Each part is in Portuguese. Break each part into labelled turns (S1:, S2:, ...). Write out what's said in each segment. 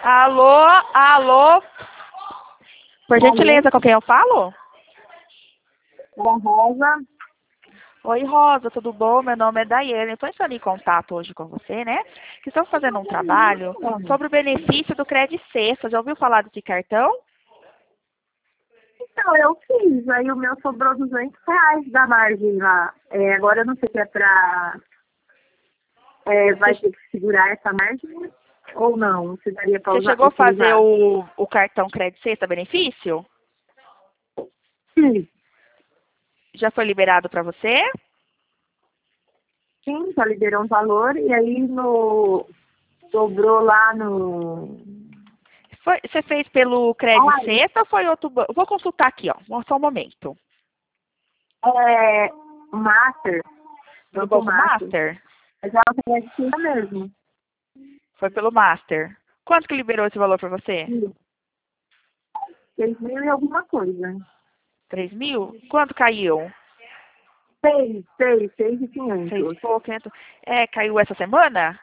S1: Alô, alô. Por
S2: Alô,
S1: gentileza, com quem eu falo?
S2: da Rosa.
S1: Oi, Rosa, tudo bom? Meu nome é Daiane. Estou entrando em contato hoje com você, né? Que estamos fazendo um trabalho sobre o benefício do Credit Sexta. Já ouviu falar desse cartão?
S2: Então, eu fiz, aí o meu sobrou R$ 200 da margem lá. Agora eu não sei se é pra... vai ter que segurar essa margem ou não, se daria para
S1: Você chegou a fazer
S2: utilizar.
S1: o cartão Credit Sexta benefício?
S2: Sim,
S1: Já foi liberado para você?
S2: sim, já liberou um valor e aí sobrou lá no...
S1: Você fez pelo Credit
S2: Ai,
S1: Sexta ou foi outro banco? Vou consultar aqui, ó. Só um momento.
S2: é... Master,
S1: Pelo
S2: Banco
S1: Banco
S2: Master.
S1: Master?
S2: Mas ela precisa mesmo.
S1: Foi pelo Master. Quanto que liberou esse valor para você?
S2: Sim, 6.000 e alguma coisa.
S1: 3.000? Quanto caiu?
S2: 6.500.
S1: 6.500. Caiu essa semana?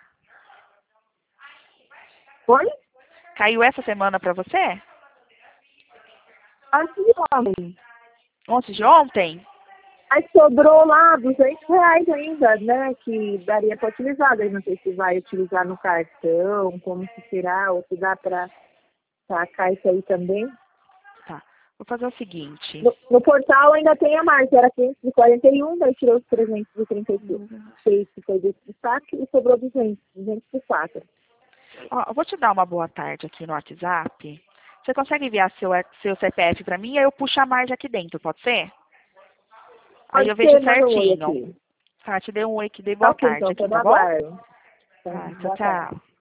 S2: Foi?
S1: Caiu essa semana para você?
S2: Antes de ontem.
S1: Antes de ontem?
S2: Aí sobrou lá R$ 200 ainda, né? Que daria para utilizar. Daí não sei se vai utilizar no cartão, como que será, ou se dá para sacar isso aí também.
S1: Tá. Vou fazer o seguinte.
S2: No portal ainda tem a margem, era 541, daí tirou os 336 que foi desse destaque e sobrou 204.
S1: Ó, eu vou te dar uma boa tarde aqui no WhatsApp. Você consegue enviar seu CPF para mim? Aí eu puxo a margem aqui dentro, pode ser? Aí
S2: Pode
S1: eu vejo
S2: ser, manda um oi
S1: certinho.
S2: aqui.
S1: Tá, te dei um oi aqui, dei
S2: Tá
S1: boa
S2: ok,
S1: tarde
S2: então, tô
S1: aqui,
S2: no
S1: tá bom?
S2: aguardo. Tá,
S1: Tá, tchau,
S2: boa tarde.
S1: tchau.